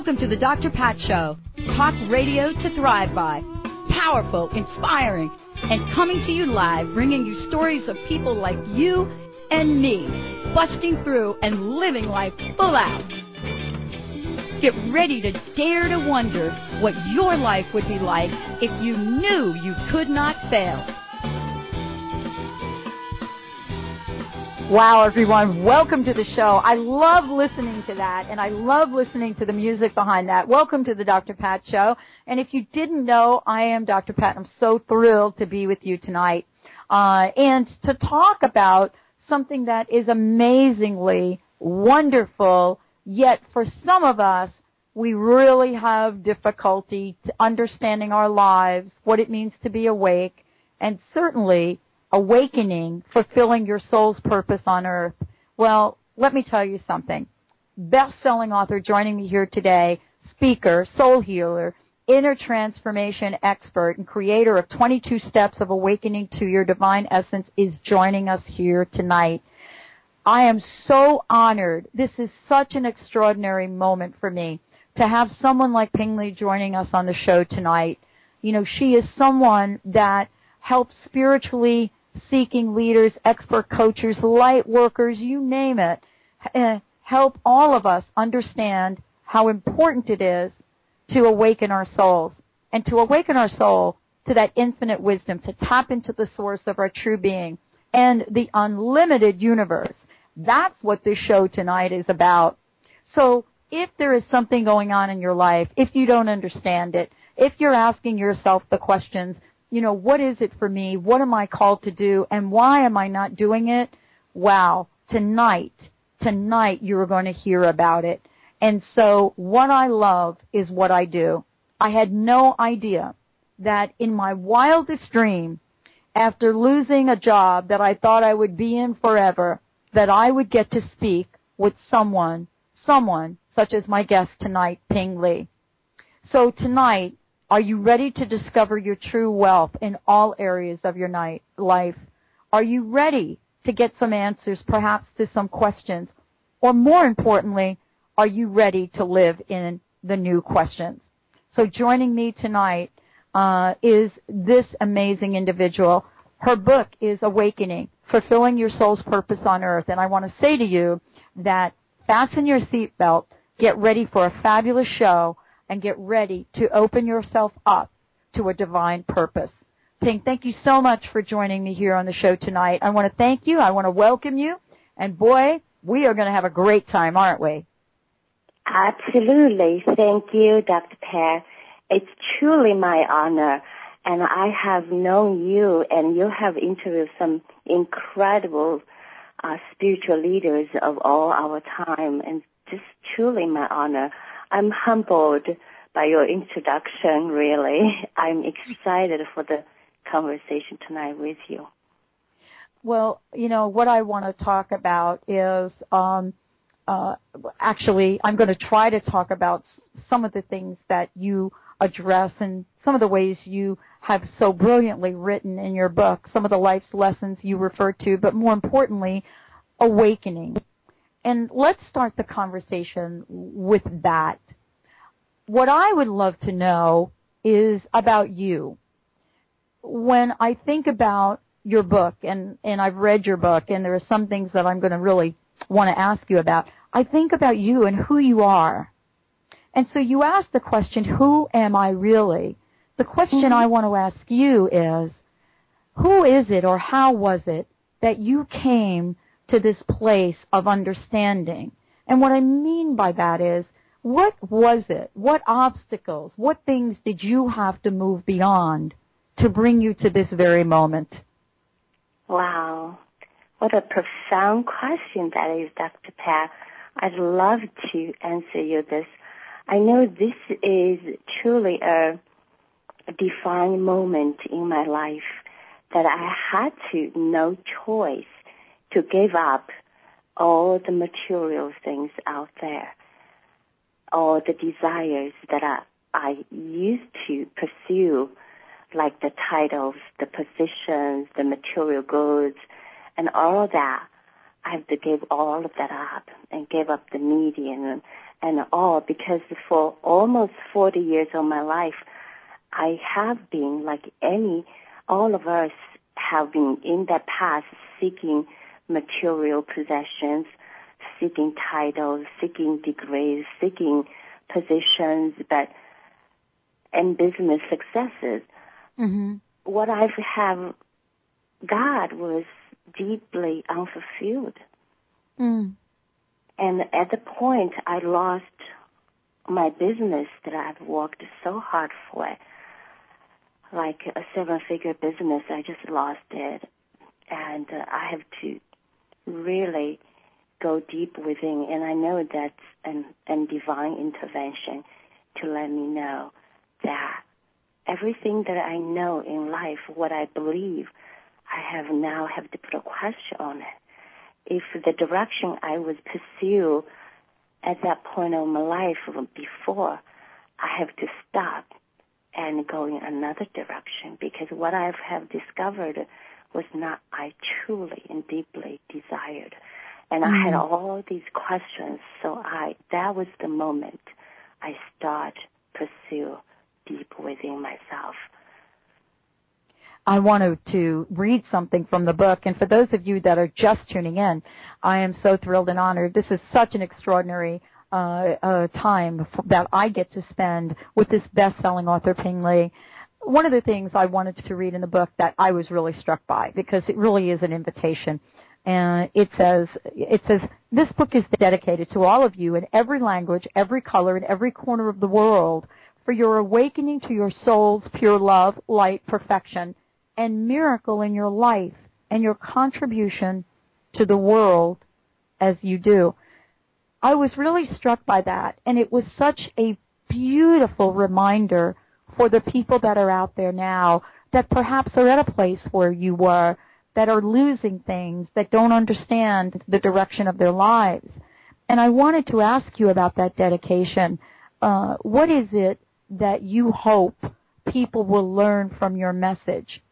Welcome to the Dr. Pat Show. Talk radio to thrive by. Powerful, inspiring, and coming to you live, bringing you stories of people like you and me, busting through and living life full out. Get ready to dare to wonder what your life would be like if you knew you could not fail. Wow, everyone. Welcome to the show. I love listening to that, and I love listening to the music behind that. Welcome to the Dr. Pat Show. And if you didn't know, I am Dr. Pat, and I'm so thrilled to be with you tonight and to talk about something that is amazingly wonderful, yet for some of us, we really have difficulty understanding our lives, what it means to be awake, and certainly awakening, fulfilling your soul's purpose on earth. Well, let me tell you something. Best-selling author joining me here today, speaker, soul healer, inner transformation expert, and creator of 22 Steps of Awakening to Your Divine Essence is joining us here tonight. I am so honored. This is such an extraordinary moment for me to have someone like Ping Li joining us on the show tonight. You know, she is someone that helps spiritually seeking leaders, expert coaches, light workers, you name it, help all of us understand how important it is to awaken our souls and to awaken our soul to that infinite wisdom, to tap into the source of our true being and the unlimited universe. That's what this show tonight is about. So if there is something going on in your life, if you don't understand it, if you're asking yourself the questions, you know, what is it for me? What am I called to do? And why am I not doing it? Wow, tonight you're going to hear about it. And so what I love is what I do. I had no idea that in my wildest dream, after losing a job that I thought I would be in forever, that I would get to speak with someone such as my guest tonight, Ping Li. So tonight, are you ready to discover your true wealth in all areas of your life? Are you ready to get some answers, perhaps to some questions? Or more importantly, are you ready to live in the new questions? So joining me tonight is this amazing individual. Her book is Awakening, Fulfilling Your Soul's Purpose on Earth. And I want to say to you that fasten your seatbelt, get ready for a fabulous show, and get ready to open yourself up to a divine purpose. Ping, thank you so much for joining me here on the show tonight. I want to thank you. I want to welcome you. And boy, we are going to have a great time, aren't we? Absolutely. Thank you, Dr. Pat. It's truly my honor. And I have known you, and you have interviewed some incredible spiritual leaders of all our time. And just truly my honor. I'm humbled by your introduction, really. I'm excited for the conversation tonight with you. Well, you know, what I want to talk about is, actually, I'm going to try to talk about some of the things that you address and some of the ways you have so brilliantly written in your book, some of the life's lessons you refer to, but more importantly, awakening. And let's start the conversation with that. What I would love to know is about you. When I think about your book, and I've read your book, and there are some things that I'm going to really want to ask you about, I think about you and who you are. And so you ask the question, who am I really? The question I want to ask you is, who is it or how was it that you came to this place of understanding? And what I mean by that is, what was it? What obstacles, what things did you have to move beyond to bring you to this very moment? Wow. What a profound question that is, Dr. Pat. I'd love to answer you this. I know this is truly a defining moment in my life that I had to, no choice, to give up all the material things out there, all the desires that I used to pursue, like the titles, the positions, the material goods, and all of that. I have to give all of that up and give up the medium and all, because for almost 40 years of my life, I have been like all of us have been in the past seeking material possessions, seeking titles, seeking degrees, seeking positions, and business successes. Mm-hmm. What I have got was deeply unfulfilled. Mm. And at the point I lost my business that I've worked so hard for, like a 7-figure business, I just lost it. And I have to really go deep within, and I know that's an divine intervention to let me know that everything that I know in life, what I believe, I now have to put a question on it. If the direction I was pursue at that point of my life before, I have to stop and go in another direction, because what I have discovered was not I truly and deeply desired. And I had all these questions, so that was the moment I start pursue deep within myself. I wanted to read something from the book, and for those of you that are just tuning in, I am so thrilled and honored. This is such an extraordinary time that I get to spend with this best-selling author, Ping Li. One of the things I wanted to read in the book that I was really struck by, because it really is an invitation, and it says, this book is dedicated to all of you in every language, every color, in every corner of the world, for your awakening to your soul's pure love, light, perfection, and miracle in your life and your contribution to the world as you do. I was really struck by that, and it was such a beautiful reminder for the people that are out there now that perhaps are at a place where you were, that are losing things, that don't understand the direction of their lives. And I wanted to ask you about that dedication. What is it that you hope people will learn from your message?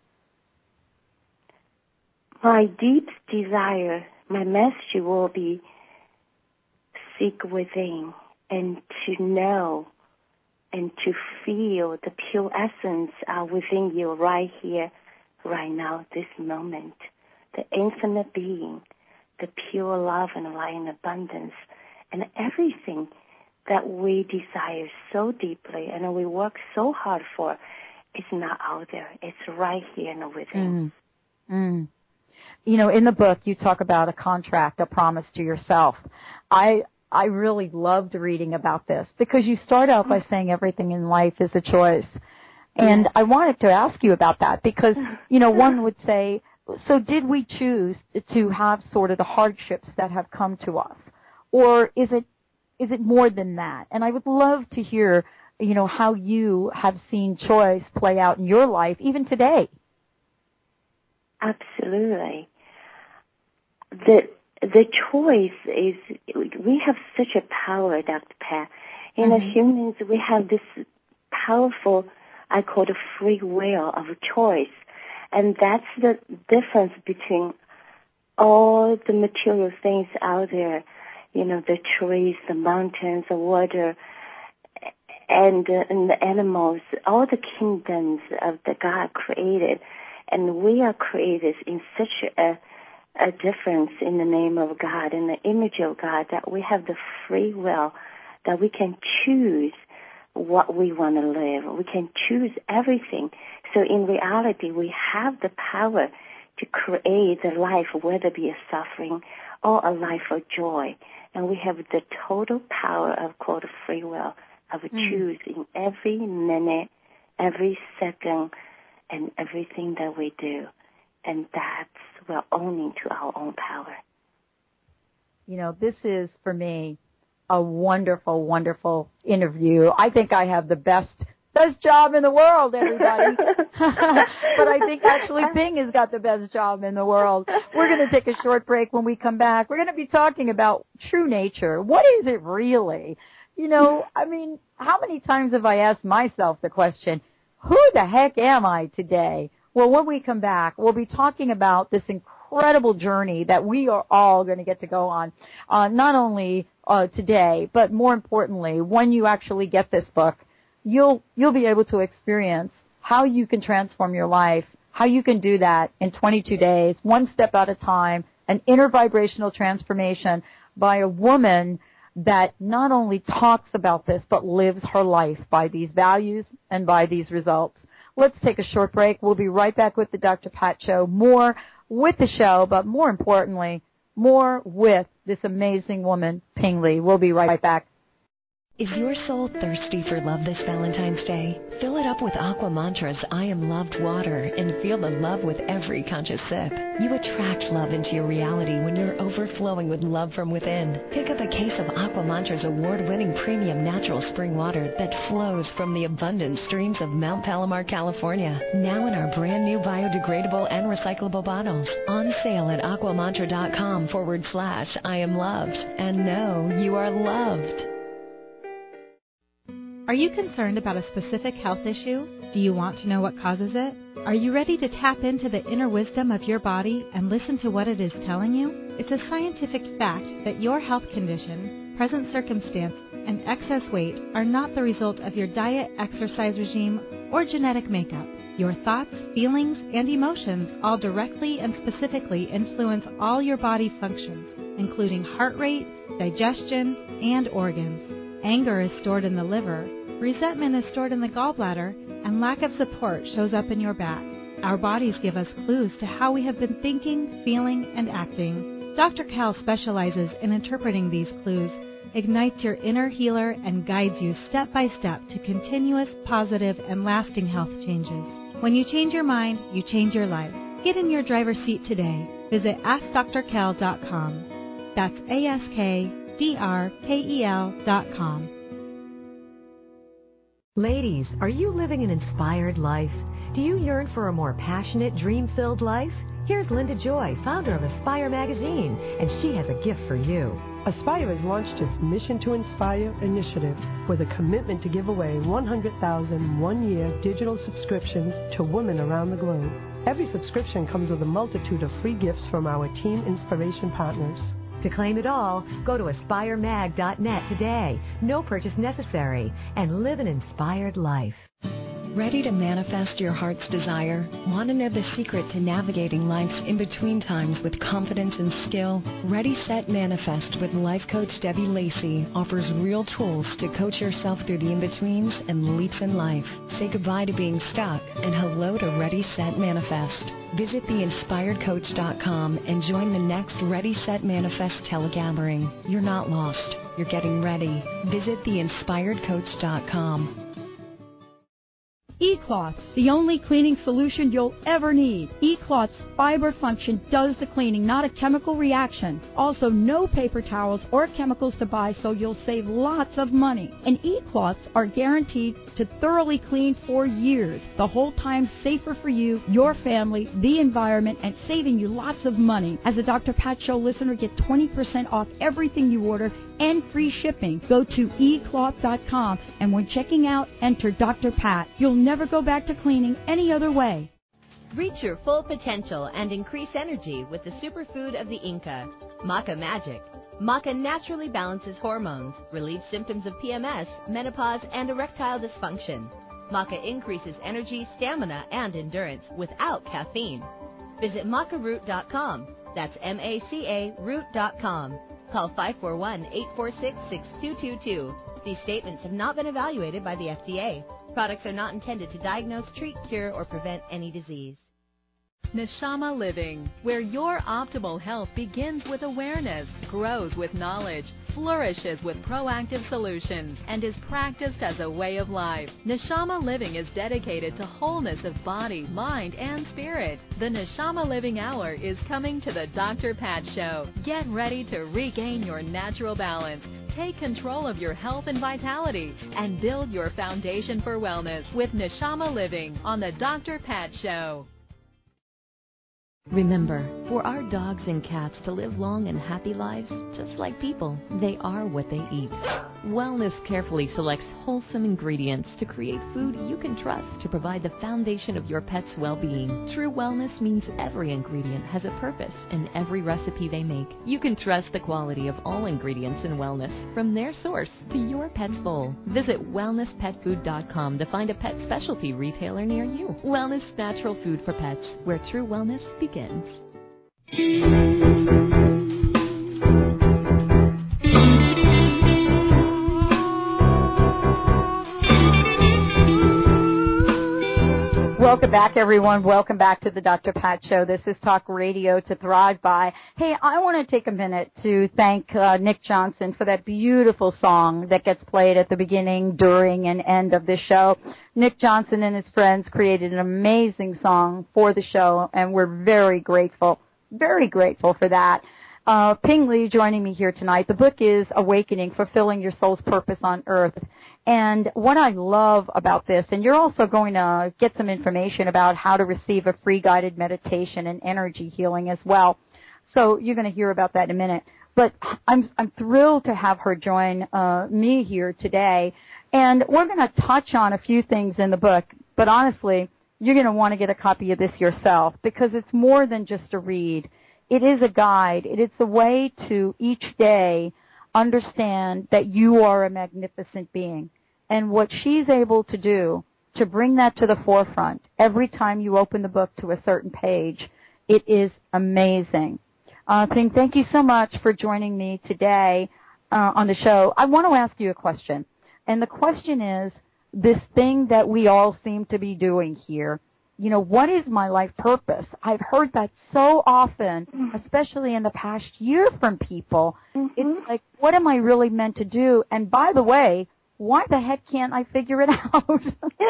My deep desire, my message will be seek within and to know and to feel the pure essence within you right here, right now, this moment. The infinite being, the pure love and light and abundance, and everything that we desire so deeply and we work so hard for is not out there. It's right here and within. You know, in the book, you talk about a contract, a promise to yourself. I really loved reading about this, because you start out by saying everything in life is a choice. And I wanted to ask you about that, because, you know, one would say, so did we choose to have sort of the hardships that have come to us? Or is it more than that? And I would love to hear, you know, how you have seen choice play out in your life, even today. Absolutely. The choice is, we have such a power, Dr. Pat. In as humans, we have this powerful, I call it free will of choice. And that's the difference between all the material things out there, you know, the trees, the mountains, the water, and the animals, all the kingdoms of the God created. And we are created in such a difference in the name of God, in the image of God, that we have the free will, that we can choose what we want to live. We can choose everything. So in reality, we have the power to create a life, whether it be a suffering or a life of joy. And we have the total power of called free will, of choosing every minute, every second, and everything that we do. And that's, we're owning to our own power. You know, this is, for me, a wonderful, wonderful interview. I think I have the best job in the world, everybody. But I think actually Ping has got the best job in the world. We're going to take a short break. When we come back, we're going to be talking about true nature. What is it really? You know, I mean, how many times have I asked myself the question, who the heck am I today? Well, when we come back, we'll be talking about this incredible incredible journey that we are all going to get to go on, not only today, but more importantly, when you actually get this book, you'll be able to experience how you can transform your life, how you can do that in 22 days, one step at a time, an inner vibrational transformation by a woman that not only talks about this, but lives her life by these values and by these results. Let's take a short break. We'll be right back with the Dr. Pat Show. More with the show, but more importantly, more with this amazing woman, Ping Li. We'll be right back. Is your soul thirsty for love this Valentine's Day? Fill it up with Aqua Mantra's I Am Loved water and feel the love with every conscious sip. You attract love into your reality when you're overflowing with love from within. Pick up a case of Aqua Mantra's award-winning premium natural spring water that flows from the abundant streams of Mount Palomar, California. Now in our brand new biodegradable and recyclable bottles. On sale at aquamantra.com/I am loved. And know you are loved. Are you concerned about a specific health issue? Do you want to know what causes it? Are you ready to tap into the inner wisdom of your body and listen to what it is telling you? It's a scientific fact that your health condition, present circumstance, and excess weight are not the result of your diet, exercise regime, or genetic makeup. Your thoughts, feelings, and emotions all directly and specifically influence all your body functions, including heart rate, digestion, and organs. Anger is stored in the liver, resentment is stored in the gallbladder, and lack of support shows up in your back. Our bodies give us clues to how we have been thinking, feeling, and acting. Dr. Cal specializes in interpreting these clues, ignites your inner healer, and guides you step by step to continuous, positive, and lasting health changes. When you change your mind, you change your life. Get in your driver's seat today. Visit AskDrKel.com. That's AskDrKel.com. Ladies, are you living an inspired life? Do you yearn for a more passionate, dream-filled life? Here's Linda Joy, founder of Aspire Magazine, and she has a gift for you. Aspire has launched its Mission to Inspire initiative with a commitment to give away 100,000 one-year digital subscriptions to women around the globe. Every subscription comes with a multitude of free gifts from our Team Inspiration partners. To claim it all, go to aspiremag.net today. No purchase necessary. And live an inspired life. Ready to manifest your heart's desire? Want to know the secret to navigating life's in-between times with confidence and skill? Ready, Set, Manifest with life coach Debbie Lacey offers real tools to coach yourself through the in-betweens and leaps in life. Say goodbye to being stuck and hello to Ready, Set, Manifest. Visit theinspiredcoach.com and join the next Ready, Set, Manifest telegathering. You're not lost. You're getting ready. Visit theinspiredcoach.com. eCloth, the only cleaning solution you'll ever need. eCloth's fiber function does the cleaning, not a chemical reaction. Also, no paper towels or chemicals to buy, so you'll save lots of money. And eCloths are guaranteed to thoroughly clean for years, the whole time safer for you, your family, the environment, and saving you lots of money. As a Dr. Pat Show listener, get 20% off everything you order and free shipping. Go to eCloth.com, and when checking out, enter Dr. Pat. You'll never go back to cleaning any other way. Reach your full potential and increase energy with the superfood of the Inca, Maca Magic. Maca naturally balances hormones, relieves symptoms of PMS, menopause, and erectile dysfunction. Maca increases energy, stamina, and endurance without caffeine. Visit macaroot.com. That's MACA root.com. Call 541-846-6222. These statements have not been evaluated by the FDA. Products are not intended to diagnose, treat, cure, or prevent any disease. Neshama Living, where your optimal health begins with awareness, grows with knowledge, flourishes with proactive solutions, and is practiced as a way of life. Neshama Living is dedicated to wholeness of body, mind, and spirit. The Neshama Living Hour is coming to the Dr. Pat Show. Get ready to regain your natural balance. Take control of your health and vitality and build your foundation for wellness with Neshama Living on the Dr. Pat Show. Remember, for our dogs and cats to live long and happy lives, just like people, they are what they eat. Wellness carefully selects wholesome ingredients to create food you can trust to provide the foundation of your pet's well-being. True Wellness means every ingredient has a purpose in every recipe they make. You can trust the quality of all ingredients in Wellness, from their source to your pet's bowl. Visit wellnesspetfood.com to find a pet specialty retailer near you. Wellness Natural Food for Pets, where true wellness begins. Welcome back, everyone. Welcome back to the Dr. Pat Show. This is Talk Radio to Thrive By. Hey, I want to take a minute to thank Nick Johnson for that beautiful song that gets played at the beginning, during, and end of this show. Nick Johnson and his friends created an amazing song for the show, and we're very grateful for that. Ping Li joining me here tonight. The book is Awakening, Fulfilling Your Soul's Purpose on Earth. And what I love about this, and you're also going to get some information about how to receive a free guided meditation and energy healing as well. So you're going to hear about that in a minute. But I'm thrilled to have her join me here today. And we're going to touch on a few things in the book. But honestly, you're going to want to get a copy of this yourself, because it's more than just a read. It is a guide. It is a way to each day understand that you are a magnificent being. And what she's able to do to bring that to the forefront every time you open the book to a certain page, it is amazing. Ping, thank you so much for joining me today on the show. I want to ask you a question. And the question is, this thing that we all seem to be doing here, you know, what is my life purpose? I've heard that so often, especially in the past year from people. It's like, what am I really meant to do? And by the way, why the heck can't I figure it out?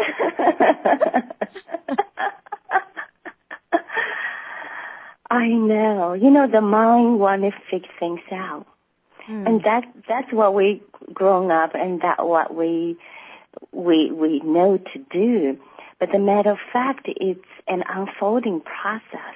I know. You know, the mind wants to figure things out. And that's what we grown up, and that's what we know to do. But the matter of fact, it's an unfolding process,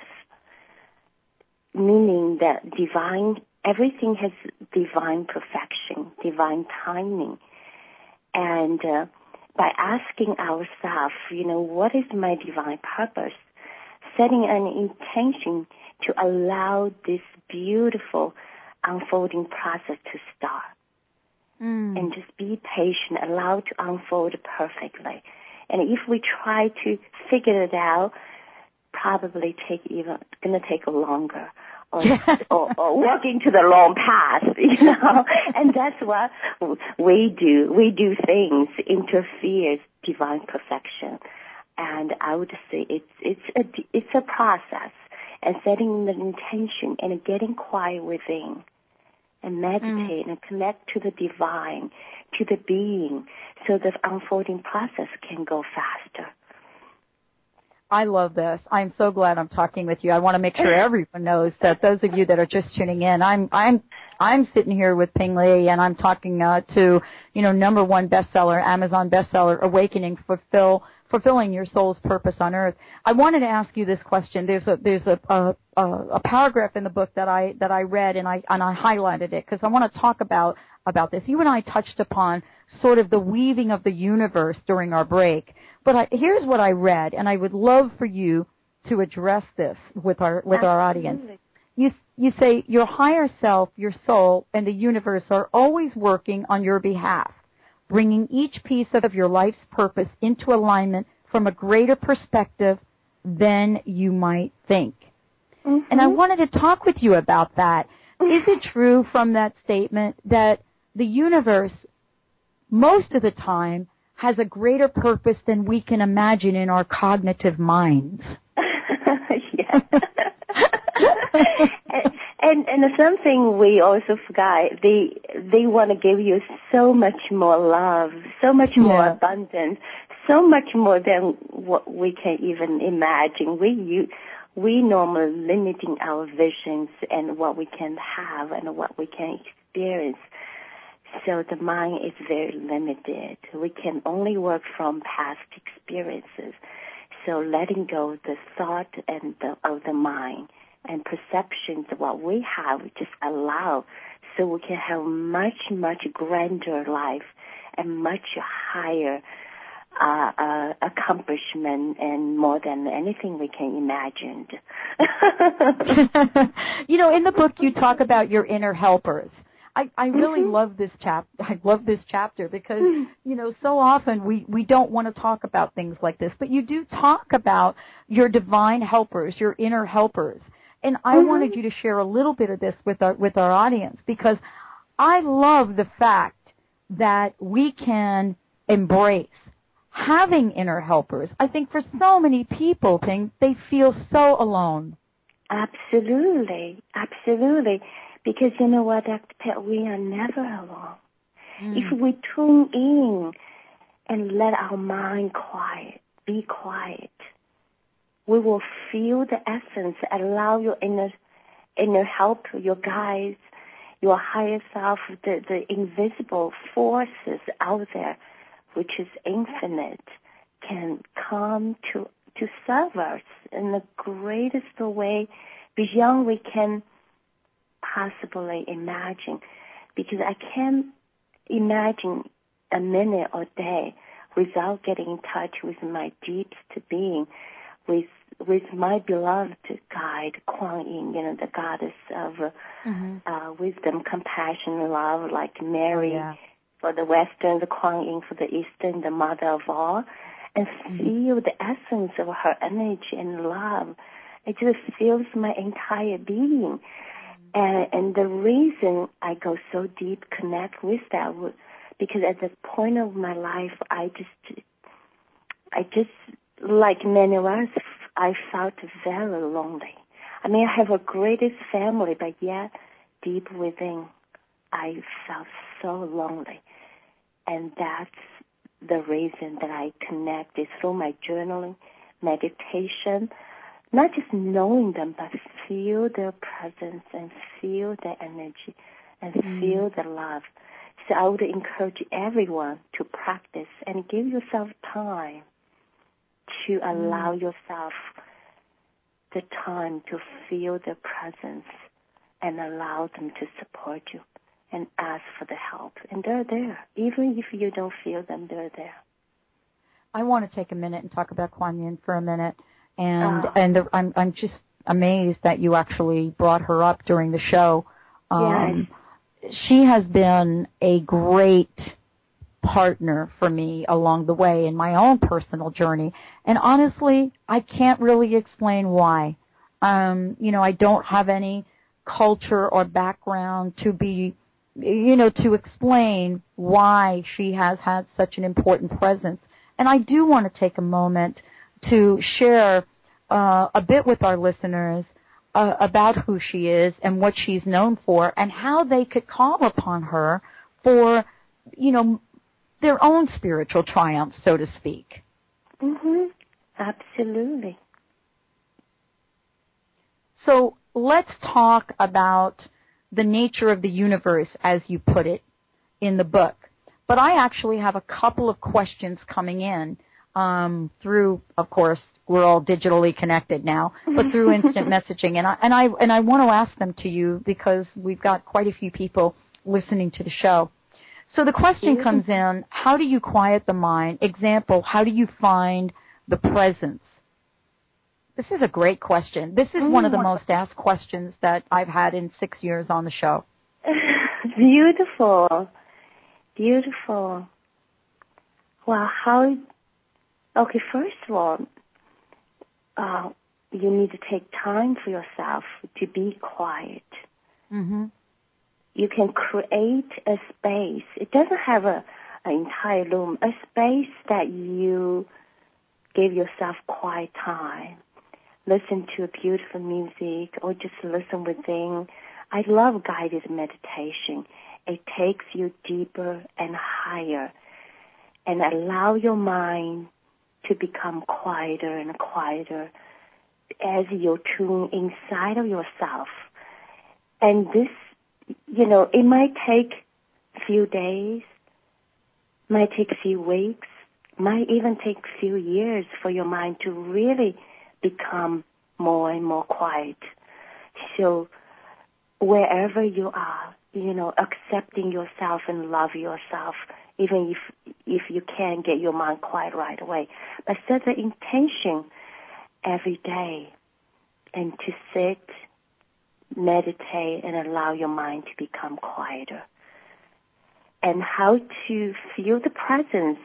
meaning that everything has divine perfection, divine timing. And by asking ourselves, you know, what is my divine purpose? Setting an intention to allow this beautiful unfolding process to start. And just be patient, allow it to unfold perfectly. And if we try to figure it out, probably going to take longer. Or walking to the wrong path, you know. And that's what we do. We do things interferes divine perfection. And I would say it's a process, and setting the intention and getting quiet within, and meditate and connect to the divine, to the being, so the unfolding process can go faster. I love this. I'm so glad I'm talking with you. I want to make sure everyone knows that those of you that are just tuning in, I'm sitting here with Ping Li, and I'm talking to, you know, #1 bestseller, Amazon bestseller, Awakening, Fulfilling Your Soul's Purpose on Earth. I wanted to ask you this question. There's a paragraph in the book that I read, and I highlighted it because I want to talk about this. You and I touched upon sort of the weaving of the universe during our break. But here's what I read, and I would love for you to address this with our audience. You say your higher self, your soul, and the universe are always working on your behalf, bringing each piece of your life's purpose into alignment from a greater perspective than you might think. And I wanted to talk with you about that. Is it true from that statement that the universe, most of the time, has a greater purpose than we can imagine in our cognitive minds? Yes. and something we also forgot, they want to give you so much more love, so much more abundance, so much more than what we can even imagine. We normally limiting our visions and what we can have and what we can experience. So the mind is very limited. We can only work from past experiences. So letting go the thought and of the mind and perceptions of what we have, just allow so we can have much, much grander life and much higher accomplishment and more than anything we can imagine. In the book you talk about your inner helpers. I really love this I love this chapter because, so often we don't want to talk about things like this, but you do talk about your divine helpers, your inner helpers. And I wanted you to share a little bit of this with our audience, because I love the fact that we can embrace having inner helpers. I think for so many people, they feel so alone. Absolutely. Absolutely. Because you know what, Dr. Pat, we are never alone. If we tune in and let our mind be quiet, we will feel the essence, allow your inner help, your guides, your higher self, the invisible forces out there, which is infinite, can come to serve us in the greatest way beyond we can possibly imagine. Because I can't imagine a minute or day without getting in touch with my deepest being, with my beloved guide, Kuan Yin, the goddess of wisdom, compassion, love, like Mary for the Western, the Kuan Yin for the Eastern, the mother of all, and feel the essence of her energy and love. It just fills my entire being. And the reason I go so deep, connect with that, because at the point of my life, I just, like many of us, I felt very lonely. I mean, I have a greatest family, but yet deep within, I felt so lonely. And that's the reason that I connected through my journaling, meditation, not just knowing them, but feel their presence and feel their energy and feel the love. So I would encourage everyone to practice and give yourself time to allow yourself the time to feel their presence and allow them to support you and ask for the help. And they're there. Even if you don't feel them, they're there. I want to take a minute and talk about Kuan Yin for a minute. And I'm just amazed that you actually brought her up during the show. Yes. She has been a great partner for me along the way in my own personal journey. And honestly, I can't really explain why. I don't have any culture or background to be, to explain why she has had such an important presence. And I do want to take a moment to share a bit with our listeners about who she is and what she's known for and how they could call upon her for, their own spiritual triumph, so to speak. Absolutely. So let's talk about the nature of the universe, as you put it in the book. But I actually have a couple of questions coming in through, of course, we're all digitally connected now, but through instant messaging. And I want to ask them to you because we've got quite a few people listening to the show. So the question comes in, how do you quiet the mind? Example, how do you find the presence? This is a great question. This is one of the most asked questions that I've had in 6 years on the show. Beautiful. Beautiful. Well, okay, first of all, you need to take time for yourself to be quiet. You can create a space. It doesn't have an entire room, a space that you give yourself quiet time. Listen to beautiful music or just listen within. I love guided meditation. It takes you deeper and higher and allow your mind to become quieter and quieter as you tune inside of yourself. And this, it might take a few days, might take a few weeks, might even take a few years for your mind to really become more and more quiet. So wherever you are, accepting yourself and love yourself, even if you can't get your mind quiet right away. But set the intention every day and to sit, meditate, and allow your mind to become quieter. And how to feel the presence,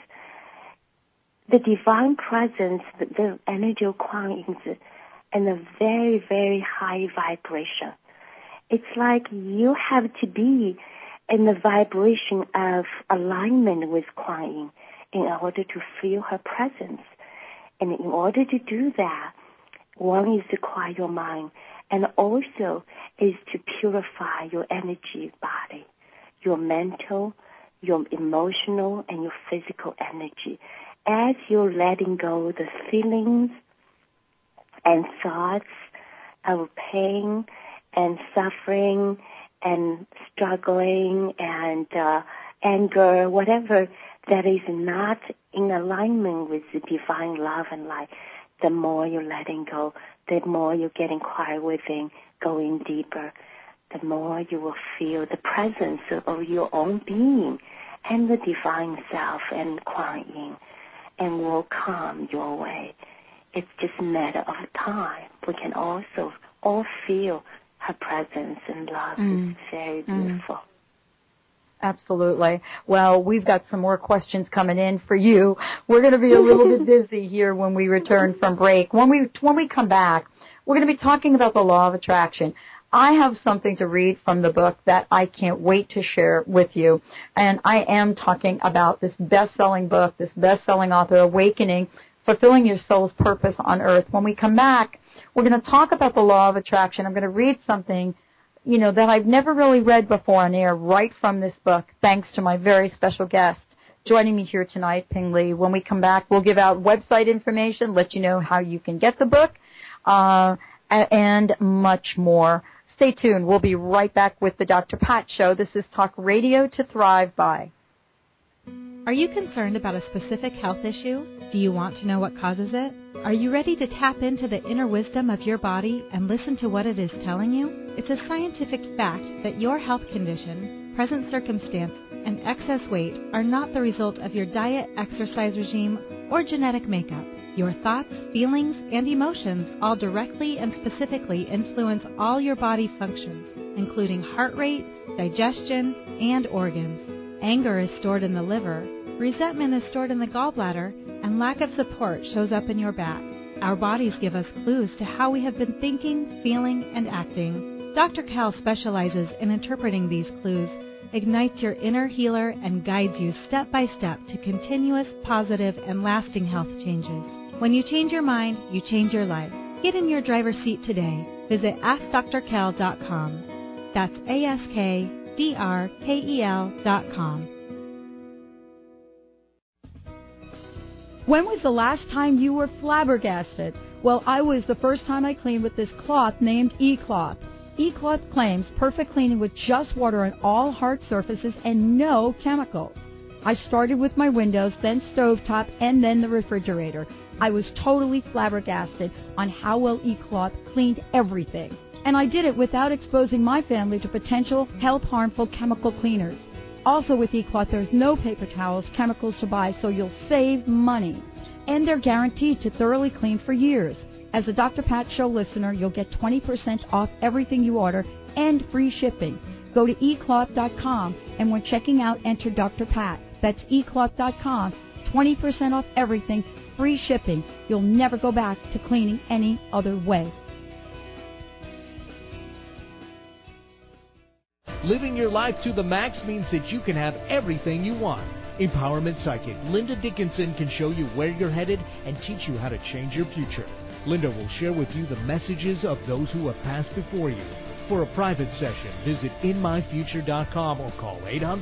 the divine presence, the energy of Kuan Yin is in a very, very high vibration. It's like you have to be in the vibration of alignment with Kuan Yin in order to feel her presence. And in order to do that, one is to quiet your mind, and also is to purify your energy body, your mental, your emotional, and your physical energy. As you're letting go the feelings and thoughts of pain and suffering and struggling and anger, whatever that is not in alignment with the divine love and light, the more you're letting go, the more you're getting quiet within, going deeper, the more you will feel the presence of your own being and the divine self and Kuan Yin, and will come your way. It's just a matter of time. We can also all feel her presence and love. It's very beautiful. Absolutely. Well, we've got some more questions coming in for you. We're going to be a little bit busy here when we return from break. When we come back, we're going to be talking about the law of attraction. I have something to read from the book that I can't wait to share with you. And I am talking about this best-selling book, this best-selling author, Awakening, Fulfilling Your Soul's Purpose on Earth. When we come back, we're going to talk about the law of attraction. I'm going to read something, that I've never really read before on air right from this book, thanks to my very special guest joining me here tonight, Ping Li. When we come back, we'll give out website information, let you know how you can get the book, and much more. Stay tuned. We'll be right back with the Dr. Pat Show. This is Talk Radio to Thrive By. Are you concerned about a specific health issue? Do you want to know what causes it? Are you ready to tap into the inner wisdom of your body and listen to what it is telling you? It's a scientific fact that your health condition, present circumstance, and excess weight are not the result of your diet, exercise regime, or genetic makeup. Your thoughts, feelings, and emotions all directly and specifically influence all your body functions, including heart rate, digestion, and organs. Anger is stored in the liver, resentment is stored in the gallbladder, and lack of support shows up in your back. Our bodies give us clues to how we have been thinking, feeling, and acting. Dr. Cal specializes in interpreting these clues, ignites your inner healer, and guides you step by step to continuous, positive, and lasting health changes. When you change your mind, you change your life. Get in your driver's seat today. Visit AskDrKel.com. That's AskDrKel.com. When was the last time you were flabbergasted? Well, I was the first time I cleaned with this cloth named E-Cloth. E-Cloth claims perfect cleaning with just water on all hard surfaces and no chemicals. I started with my windows, then stovetop, and then the refrigerator. I was totally flabbergasted on how well E-Cloth cleaned everything. And I did it without exposing my family to potential health-harmful chemical cleaners. Also with E-Cloth, there's no paper towels, chemicals to buy, so you'll save money. And they're guaranteed to thoroughly clean for years. As a Dr. Pat Show listener, you'll get 20% off everything you order and free shipping. Go to eCloth.com, and when checking out, enter Dr. Pat. That's eCloth.com, 20% off everything, free shipping. You'll never go back to cleaning any other way. Living your life to the max means that you can have everything you want. Empowerment Psychic Linda Dickinson can show you where you're headed and teach you how to change your future. Linda will share with you the messages of those who have passed before you. For a private session, visit InMyFuture.com or call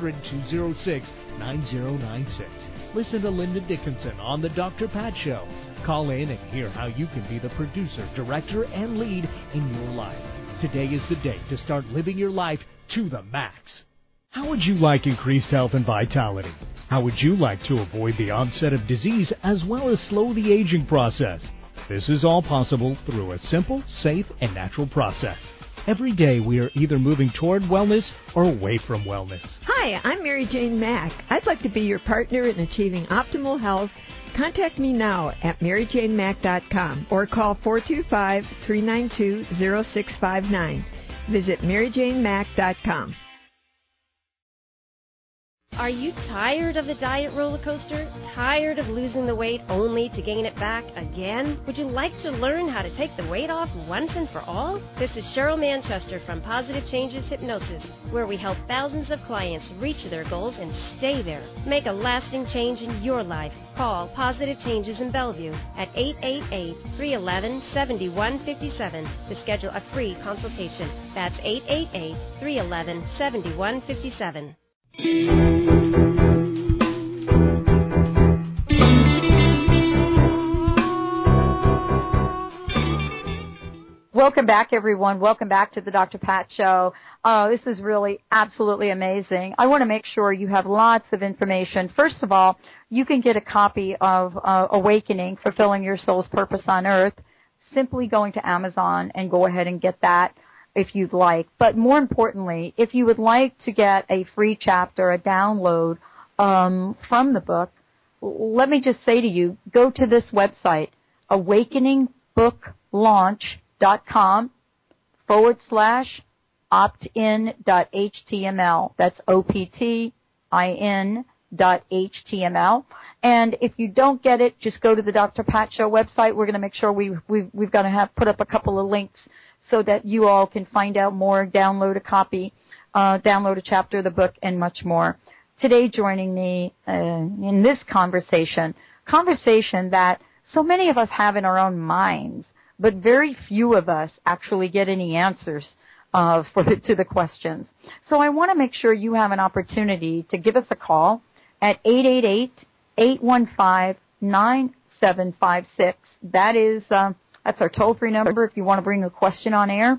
800-206-9096. Listen to Linda Dickinson on The Dr. Pat Show. Call in and hear how you can be the producer, director, and lead in your life. Today is the day to start living your life to the max. How would you like increased health and vitality? How would you like to avoid the onset of disease as well as slow the aging process? This is all possible through a simple, safe, and natural process. Every day we are either moving toward wellness or away from wellness. Hi, I'm Mary Jane Mack. I'd like to be your partner in achieving optimal health. Contact me now at maryjanemack.com or call 425-392-0659. Visit maryjanemack.com. Are you tired of the diet roller coaster? Tired of losing the weight only to gain it back again? Would you like to learn how to take the weight off once and for all? This is Cheryl Manchester from Positive Changes Hypnosis, where we help thousands of clients reach their goals and stay there. Make a lasting change in your life. Call Positive Changes in Bellevue at 888-311-7157 to schedule a free consultation. That's 888-311-7157. Welcome back, everyone. Welcome back to the Dr. Pat Show. This is really absolutely amazing. I want to make sure you have lots of information. First of all, you can get a copy of Awakening, Fulfilling Your Soul's Purpose on Earth, simply going to Amazon and go ahead and get that if you'd like. But more importantly, if you would like to get a free chapter, a download from the book, let me just say to you, go to this website, awakeningbooklaunch.com/opt-in.html. That's OPTIN.html. And if you don't get it, just go to the Dr. Pat Show website. We're going to make sure we've got to put up a couple of links so that you all can find out more, download a copy, download a chapter of the book, and much more. Today joining me in this conversation that so many of us have in our own minds, but very few of us actually get any answers to the questions. So I want to make sure you have an opportunity to give us a call at 888-815-9756. That's our toll-free number if you want to bring a question on air,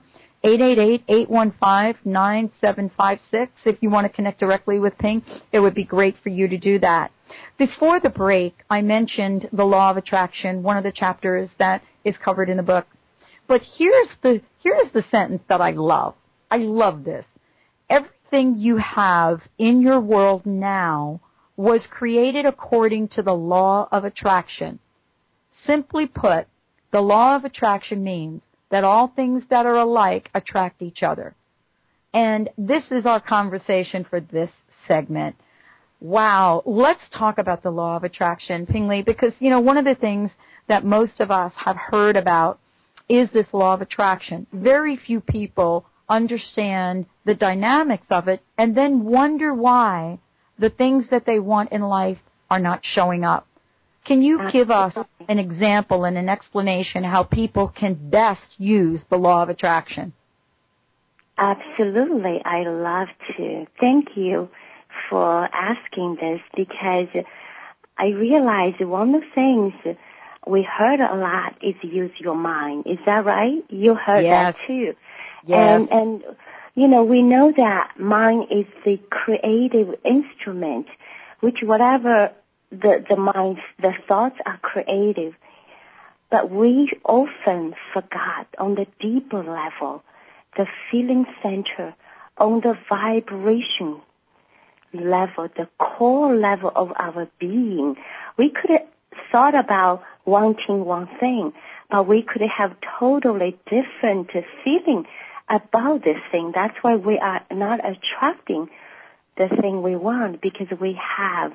888-815-9756. If you want to connect directly with Ping, it would be great for you to do that. Before the break, I mentioned the law of attraction, one of the chapters that is covered in the book. But here's the sentence that I love. I love this. Everything you have in your world now was created according to the law of attraction. Simply put, the law of attraction means that all things that are alike attract each other. And this is our conversation for this segment. Wow. Let's talk about the law of attraction, Ping Li, because, one of the things that most of us have heard about is this law of attraction. Very few people understand the dynamics of it and then wonder why the things that they want in life are not showing up. Can you give us an example and an explanation how people can best use the law of attraction? Absolutely. I love to. Thank you for asking this, because I realize one of the things we heard a lot is use your mind. Is that right? You heard that too. Yes. And we know that mind is the creative instrument, which whatever the mind, the thoughts are creative. But we often forgot on the deeper level, the feeling center, on the vibration level, the core level of our being. We could have thought about wanting one thing, but we could have totally different feeling about this thing. That's why we are not attracting the thing we want, because we have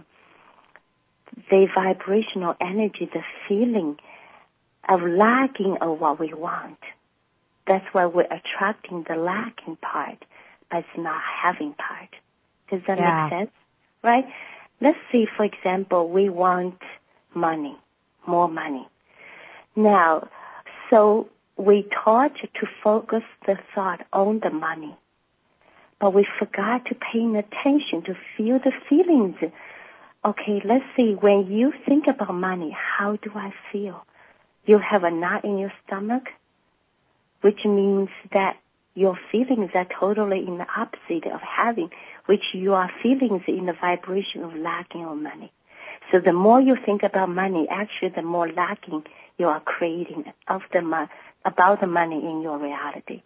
the vibrational energy, the feeling of lacking of what we want. That's why we're attracting the lacking part, but it's not having part. Does that make sense? Right? Let's see, for example, we want money, more money. Now, so we taught to focus the thought on the money, but we forgot to pay attention to feel the feelings. Okay, let's see, when you think about money, how do I feel? You have a knot in your stomach, which means that your feelings are totally in the opposite of having, which your feelings in the vibration of lacking of money. So the more you think about money, actually the more lacking you are creating of about the money in your reality.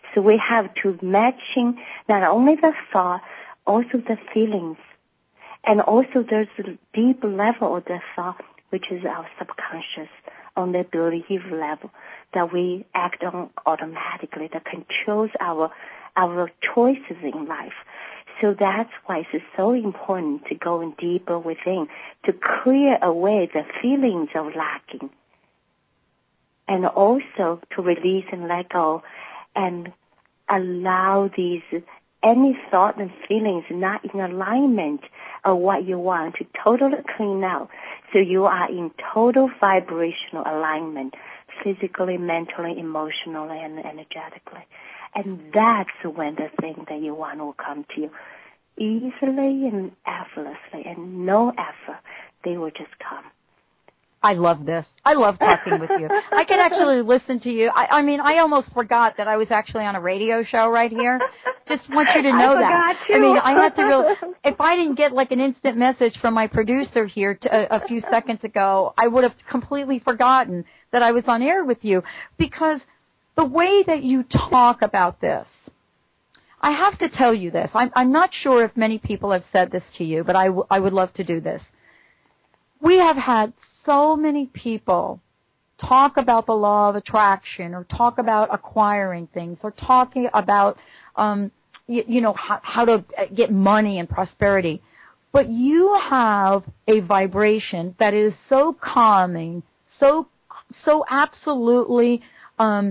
So we have to matching not only the thought, also the feelings. And also there's a deep level of the thought, which is our subconscious, on the belief level that we act on automatically, that controls our choices in life. So that's why it's so important to go deeper within, to clear away the feelings of lacking, and also to release and let go and allow these any thought and feelings not in alignment of what you want to totally clean out. So you are in total vibrational alignment, physically, mentally, emotionally, and energetically. And that's when the thing that you want will come to you easily and effortlessly, and no effort. They will just come. I love this. I love talking with you. I can actually listen to you. I mean, I almost forgot that I was actually on a radio show right here. Just want you to know that. You. I mean, I had to if I didn't get like an instant message from my producer here a few seconds ago, I would have completely forgotten that I was on air with you, because the way that you talk about this, I have to tell you this. I'm not sure if many people have said this to you, but I would love to do this. We have had so many people talk about the law of attraction, or talk about acquiring things, or talking about, how to get money and prosperity. But you have a vibration that is so calming, so absolutely, what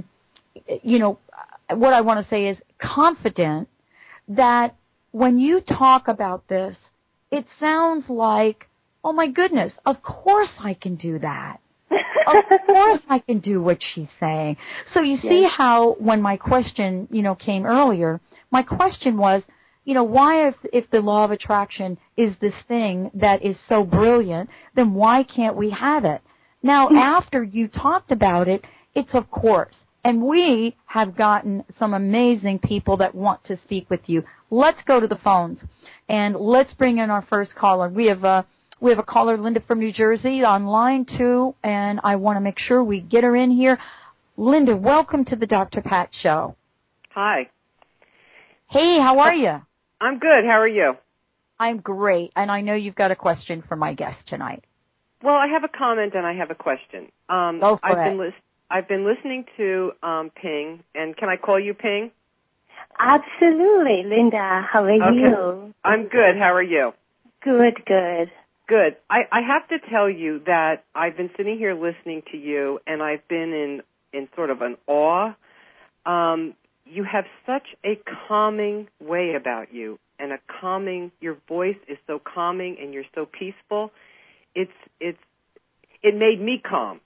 I want to say is confident, that when you talk about this, it sounds like, oh my goodness, of course I can do that. Of course I can do what she's saying. So you see how when my question, came earlier, my question was, why if the law of attraction is this thing that is so brilliant, then why can't we have it? Now, after you talked about it, it's of course. And we have gotten some amazing people that want to speak with you. Let's go to the phones, and let's bring in our first caller. We have a caller, Linda from New Jersey, on line 2, and I want to make sure we get her in here. Linda, welcome to the Dr. Pat Show. Hi. Hey, how are you? I'm good. How are you? I'm great, and I know you've got a question for my guest tonight. Well, I have a comment and I have a question. Go for it. I've been listening to Ping, and can I call you Ping? Absolutely, Linda. How are you? I'm good. How are you? Good. Good. I have to tell you that I've been sitting here listening to you, and I've been in sort of an awe. You have such a calming way about you, and your voice is so calming, and you're so peaceful. It made me calm.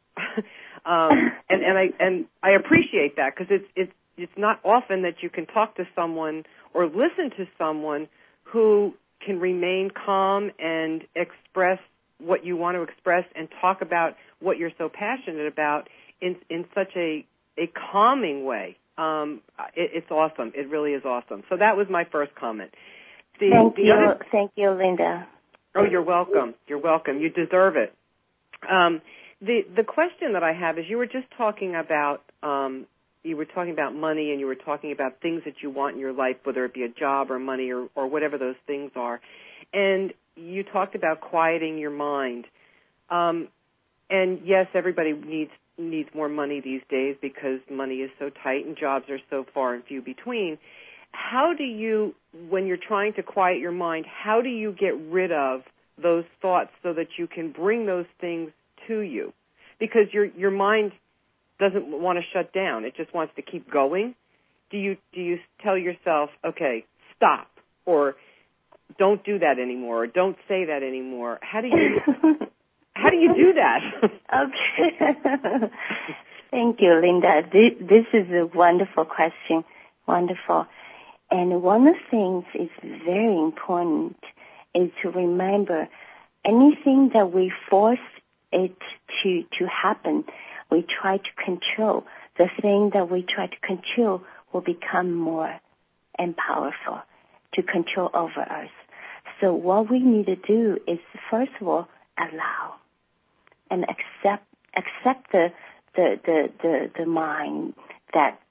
And I appreciate that, because it's not often that you can talk to someone or listen to someone who can remain calm and express what you want to express and talk about what you're so passionate about in such a calming way. It's awesome. It really is awesome. So that was my first comment. Thank you, Linda. Oh, you're welcome. You're welcome. You deserve it. The question that I have is, you were just talking about money, and you were talking about things that you want in your life, whether it be a job or money or whatever those things are. And you talked about quieting your mind. And yes, everybody needs more money these days, because money is so tight and jobs are so far and few between. How do you, when you're trying to quiet your mind, how do you get rid of those thoughts so that you can bring those things to you? Because your mind doesn't want to shut down. It just wants to keep going. Do you tell yourself, okay, stop, or don't do that anymore, or don't say that anymore? How do you do that? Okay. Thank you, Linda. This is a wonderful question. Wonderful. And one of the things is very important is to remember, anything that we force it to happen, we try to control. The thing that we try to control will become more and powerful to control over us. So what we need to do is, first of all, allow and accept the mind that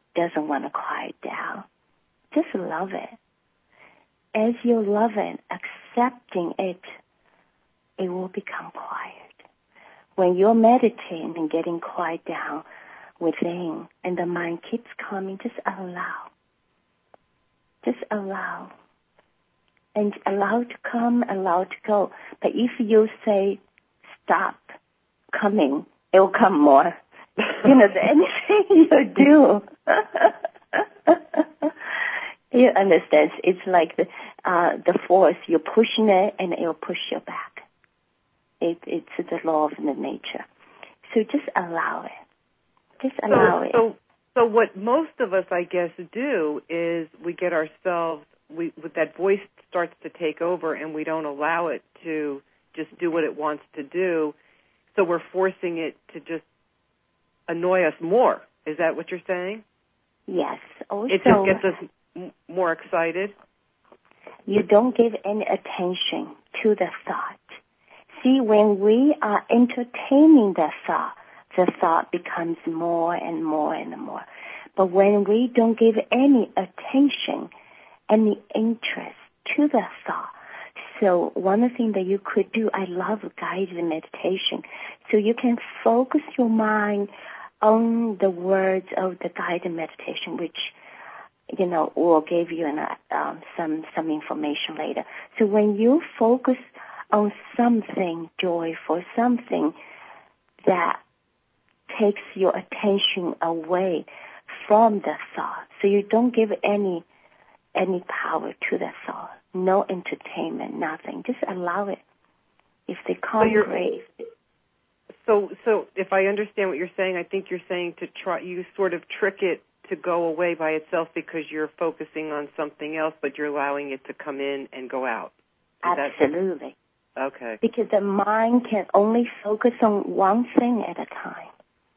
doesn't want to quiet down. Just love it. As you love it, accepting it, it will become quiet. When you're meditating and getting quiet down within and the mind keeps coming, just allow. Just allow. And allow to come, allow to go. But if you say, stop coming, it will come more. Anything you do. You understand? It's like the force. You're pushing it, and it will push you back. It's the law of the nature. So just allow it. Just allow it. So what most of us, I guess, do is we get ourselves, with that voice starts to take over, and we don't allow it to just do what it wants to do. So we're forcing it to just annoy us more. Is that what you're saying? Yes. Also, it just gets us more excited. You don't give any attention to the thought. See, when we are entertaining the thought becomes more and more and more. But when we don't give any attention, any interest to the thought, so one of the things that you could do, I love guided meditation, so you can focus your mind on the words of the guided meditation, which, will give you some information later. So when you focus on something joyful, something that takes your attention away from the thought, so you don't give any power to the thought, no entertainment, nothing. Just allow it. If they come, great. So if I understand what you're saying, I think you're saying you sort of trick it to go away by itself because you're focusing on something else, but you're allowing it to come in and go out. Absolutely. Okay. Because the mind can only focus on one thing at a time.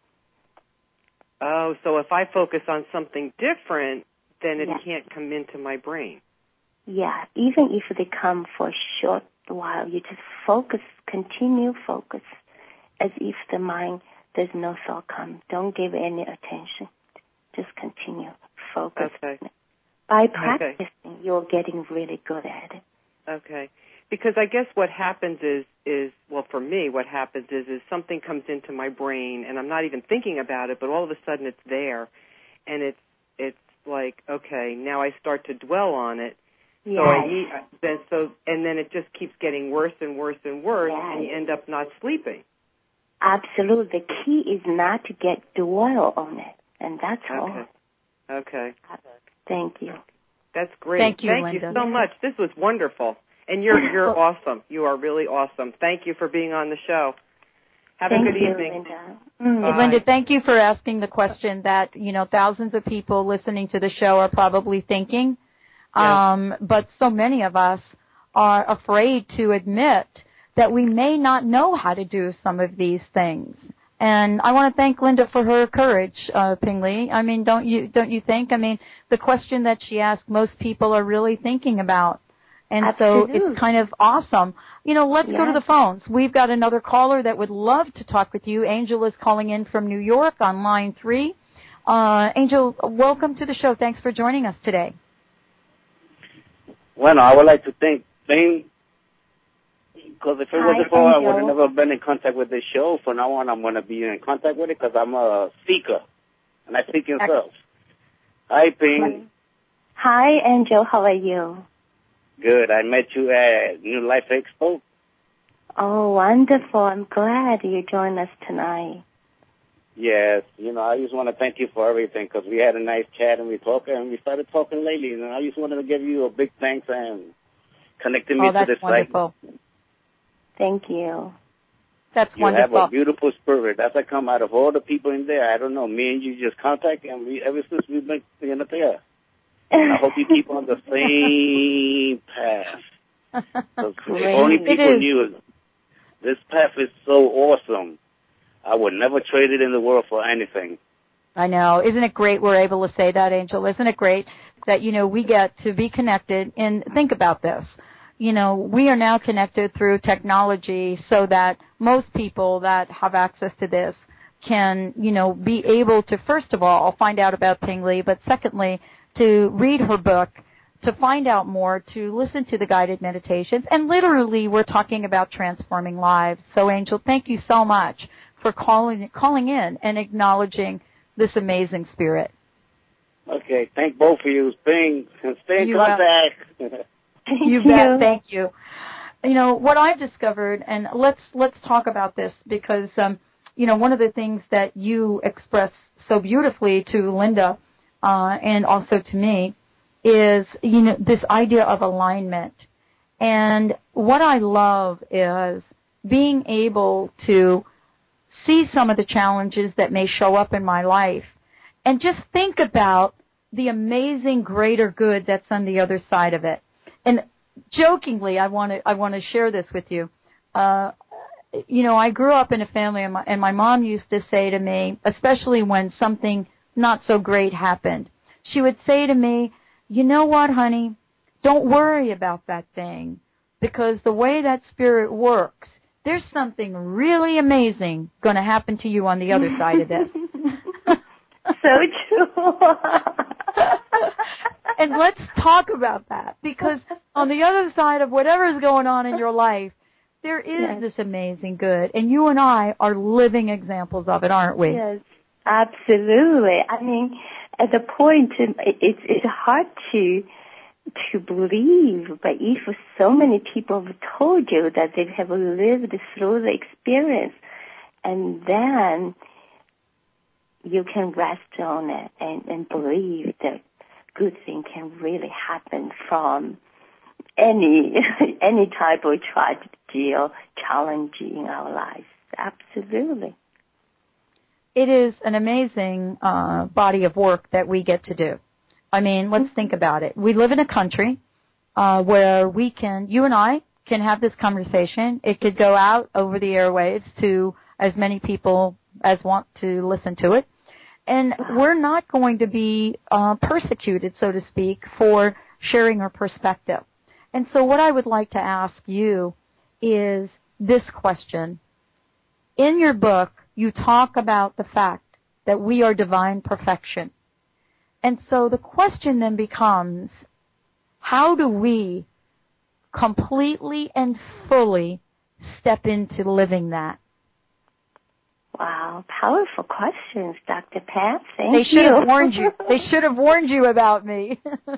Oh, so if I focus on something different, then it can't come into my brain. Yeah, even if they come for a short while, you just focus, continue focus, as if the mind, there's no thought come. Don't give any attention. Just continue focus. Okay. By practicing, you're getting really good at it. Okay. Because I guess what happens is well, for me, what happens is something comes into my brain, and I'm not even thinking about it, but all of a sudden it's there, and it's like, okay, now I start to dwell on it. Yes. And then it just keeps getting worse and worse and worse, and you end up not sleeping. Absolutely. The key is not to get dwell on it, and that's all. Okay. Thank you. That's great. Thank you, Thank Linda. you so much. This was wonderful. And you're awesome. You are really awesome. Thank you for being on the show. Have a good evening. Linda. Linda, thank you for asking the question that, thousands of people listening to the show are probably thinking. Yes. But so many of us are afraid to admit that we may not know how to do some of these things. And I want to thank Linda for her courage, Ping Li. I mean, don't you think? I mean, the question that she asked, most people are really thinking about. And Absolutely. So it's kind of awesome. Let's go to the phones. We've got another caller that would love to talk with you. Angel is calling in from New York on line 3. Angel, welcome to the show. Thanks for joining us today. Well, I would like to thank Bing, because if it wasn't for her, I would have never been in contact with this show. From now on, I'm going to be in contact with it because I'm a seeker, and I seek in self. Hi, Bing. Hi, Angel. How are you? Good. I met you at New Life Expo. Oh, wonderful. I'm glad you joined us tonight. Yes. I just want to thank you for everything because we had a nice chat and we started talking lately. And I just wanted to give you a big thanks and connecting me to this wonderful. site. Thank you. That's you wonderful. You have a beautiful spirit. That's what come out of all the people in there. I don't know. Me and you just contact, and ever since we've been together there. And I hope you keep on the same path. If only people knew this path is so awesome. I would never trade it in the world for anything. I know. Isn't it great we're able to say that, Angel? Isn't it great that, we get to be connected? And think about this. We are now connected through technology so that most people that have access to this can, be able to, first of all, find out about Ping Li, but secondly, to read her book, to find out more, to listen to the guided meditations. And literally, we're talking about transforming lives. So, Angel, thank you so much for calling in and acknowledging this amazing spirit. Okay, thank both of you. Stay in contact. You bet. Thank you. What I've discovered, and let's talk about this because, one of the things that you express so beautifully to Linda and also to me is, this idea of alignment. And what I love is being able to see some of the challenges that may show up in my life and just think about the amazing greater good that's on the other side of it. And jokingly, I want to share this with you. I grew up in a family, and my mom used to say to me, especially when something not so great happened, she would say to me, "You know what, honey? Don't worry about that thing, because the way that spirit works, there's something really amazing going to happen to you on the other side of this." So true. And let's talk about that, because on the other side of whatever is going on in your life, there is this amazing good, and you and I are living examples of it, aren't we? Yes, absolutely. I mean, at the point, it's hard to believe, but if so many people have told you that they have lived through the experience, and then you can rest on it and believe that good thing can really happen from any type of tragedy or challenge in our lives. Absolutely. It is an amazing body of work that we get to do. I mean, let's think about it. We live in a country where you and I can have this conversation. It could go out over the airwaves to as many people as want to listen to it. And we're not going to be persecuted, so to speak, for sharing our perspective. And so what I would like to ask you is this question. In your book, you talk about the fact that we are divine perfection. And so the question then becomes, how do we completely and fully step into living that? Wow, powerful questions, Dr. Pat. Thank you. They should have warned you. They should have warned you about me.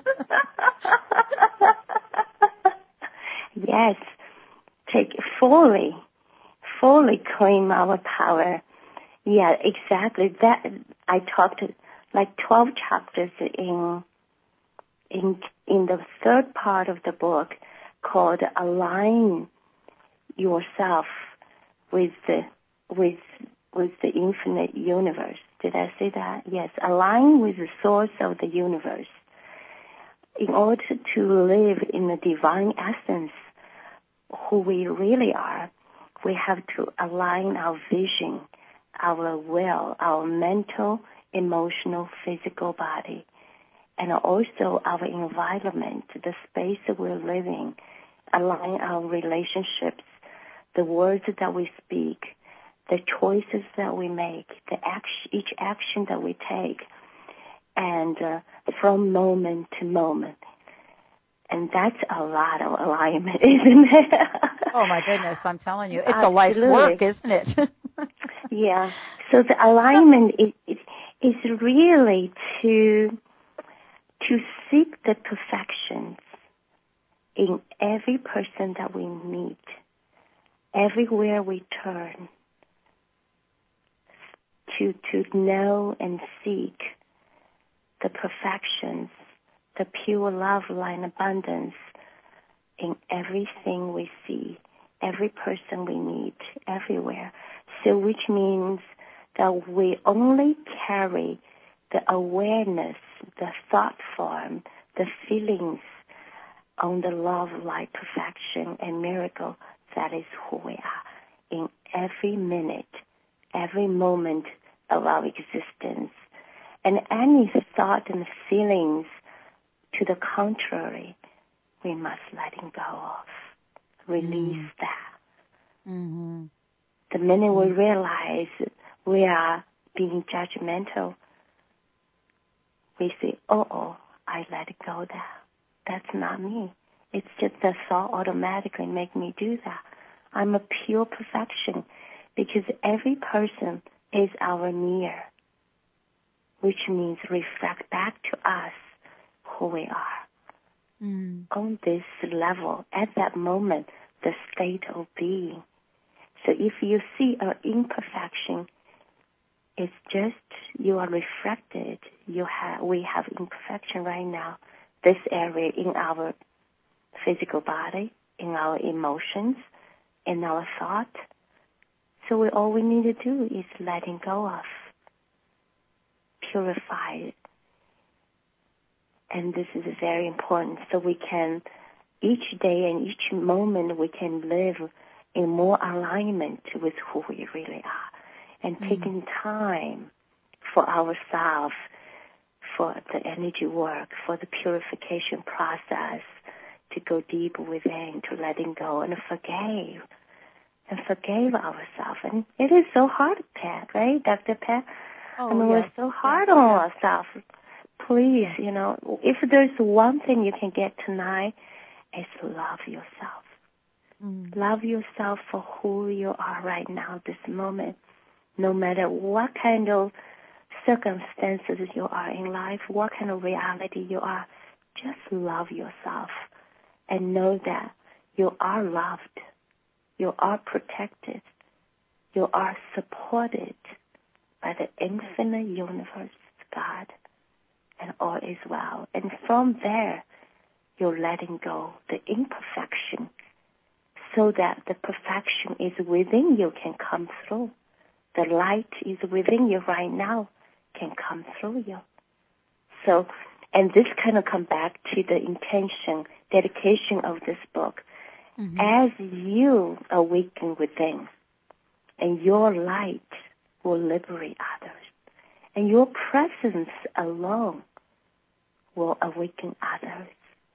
Yes, fully claim our power. Yeah, exactly. That I talked like 12 chapters in the third part of the book called "Align Yourself with the infinite universe." Did I say that? Yes. Align with the source of the universe. In order to live in the divine essence, who we really are, we have to align our vision, our will, our mental, emotional, physical body, and also our environment, the space that we're living, align our relationships, the words that we speak, the choices that we make, each action that we take, and from moment to moment. And that's a lot of alignment, isn't it? Oh, my goodness, I'm telling you. It's a life's work, isn't it? Yeah. So the alignment is really to seek the perfections in every person that we meet, everywhere we turn, to know and seek the perfections, the pure love, light, and abundance in everything we see, every person we meet, everywhere. So which means that we only carry the awareness, the thought form, the feelings on the love, light, perfection, and miracle. That is who we are in every minute, every moment of our existence. And any thought and feelings to the contrary, we must let go of, release that. Mm-hmm. The minute we realize we are being judgmental, we say, I let it go there. That's not me. It's just the thought automatically make me do that. I'm a pure perfection because every person is our mirror, which means reflect back to us who we are. On this level, at that moment, the state of being. So if you see an imperfection, it's just you are reflected. We have imperfection right now. This area in our physical body, in our emotions, in our thought. So all we need to do is letting go of, purify it. And this is very important. So we can, each day and each moment, we can live in more alignment with who we really are. And taking time for ourselves, for the energy work, for the purification process, to go deep within, to letting go and forgave ourselves. And it is so hard, Pat, right, Dr. Pat? We're so hard on ourselves. Please, if there's one thing you can get tonight, it's love yourself. Love yourself for who you are right now, this moment. No matter what kind of circumstances you are in life, what kind of reality you are, just love yourself and know that you are loved, you are protected, you are supported by the infinite universe, God, and all is well. And from there, you're letting go the imperfection so that the perfection is within you can come through. The light is within you right now, can come through you. So, and this kind of come back to the intention, dedication of this book. As you awaken within, and your light will liberate others, and your presence alone will awaken others.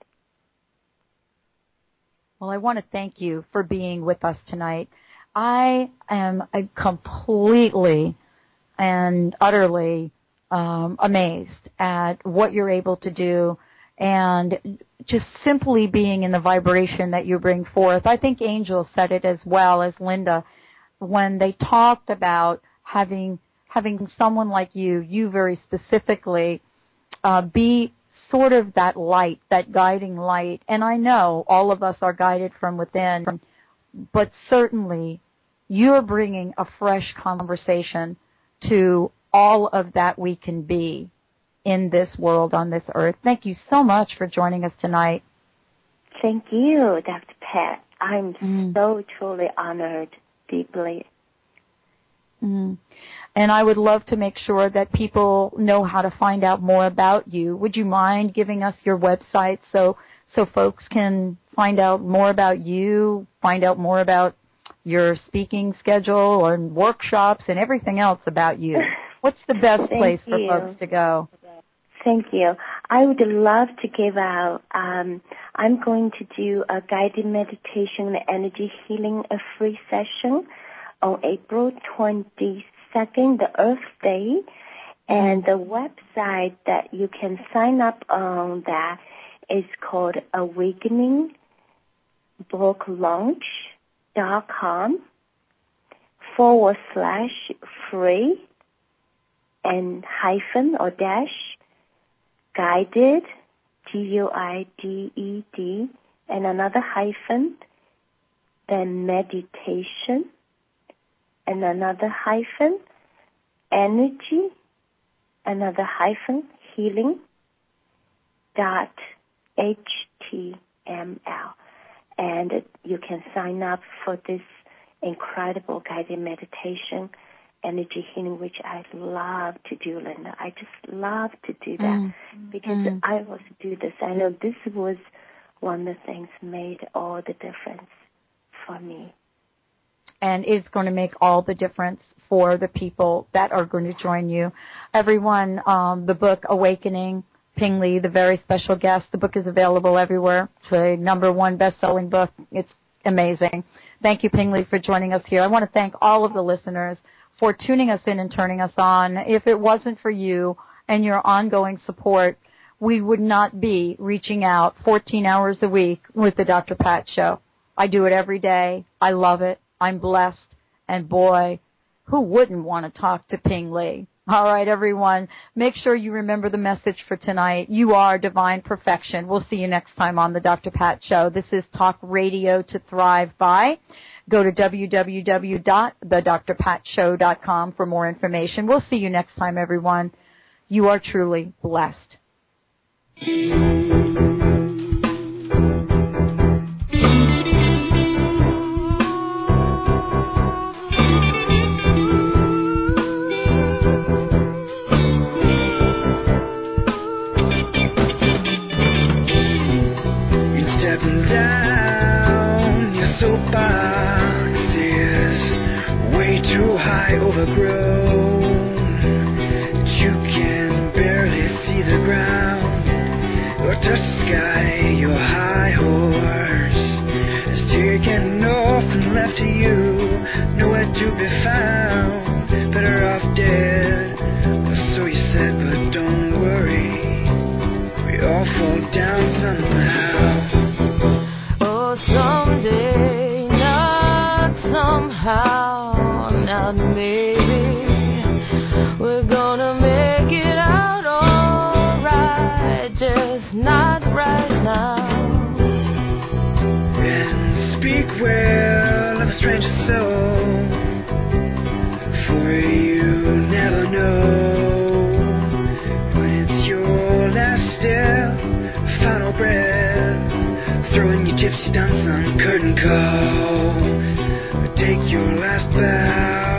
Well, I want to thank you for being with us tonight. I am completely and utterly amazed at what you're able to do and just simply being in the vibration that you bring forth. I think Angel said it as well as Linda when they talked about having someone like you very specifically, be sort of that light, that guiding light. And I know all of us are guided from within, but certainly you're bringing a fresh conversation to all of that we can be in this world, on this earth. Thank you so much for joining us tonight. Thank you, Dr. Pat. I'm so truly honored, deeply. And I would love to make sure that people know how to find out more about you. Would you mind giving us your website so folks can find out more about you, find out more about your speaking schedule and workshops and everything else about you? What's the best place for folks to go? Thank you. I would love to give out, I'm going to do a guided meditation and energy healing, a free session on April 22nd, the Earth Day. And the website that you can sign up on that is called awakeningbooklaunch.com/free and hyphen or dash guided, GUIDED, and another hyphen, then meditation, and another hyphen, energy, another hyphen, healing, .html. And you can sign up for this incredible guided meditation, energy healing, which I love to do, Linda. I just love to do that because I also do this. I know this was one of the things made all the difference for me. And is going to make all the difference for the people that are going to join you. Everyone, the book Awakening, Ping Li, the very special guest, the book is available everywhere. It's a #1 best-selling book. It's amazing. Thank you, Ping Li, for joining us here. I want to thank all of the listeners for tuning us in and turning us on. If it wasn't for you and your ongoing support, we would not be reaching out 14 hours a week with the Dr. Pat Show. I do it every day. I love it. I'm blessed. And boy, who wouldn't want to talk to Ping Li? All right, everyone. Make sure you remember the message for tonight. You are divine perfection. We'll see you next time on the Dr. Pat Show. This is Talk Radio to Thrive By. Go to www.thedrpatshow.com for more information. We'll see you next time, everyone. You are truly blessed. Stepping down your soapbox is way too high, overgrown. You can barely see the ground or touch the sky. Your high horse is taken off and left to you, nowhere to be found. Better off dead, or so you said, but don't worry, we all fall down somehow. Someday, not somehow, not maybe, we're gonna make it out alright, just not right now. And speak well of a stranger's soul, for you never know when it's your last step, final breath, throwing your gypsy dance on curtain call. Take your last bow.